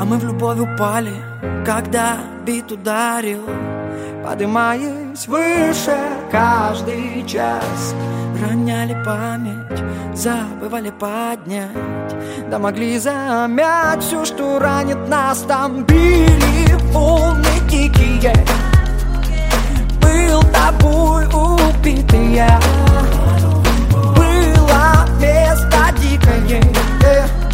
А мы в любовь упали, когда бит ударил, подымаясь выше каждый час. Роняли память, забывали поднять, да могли замять все, что ранит нас. Там били волны дикие, был тобой убитый я. Было место дикое,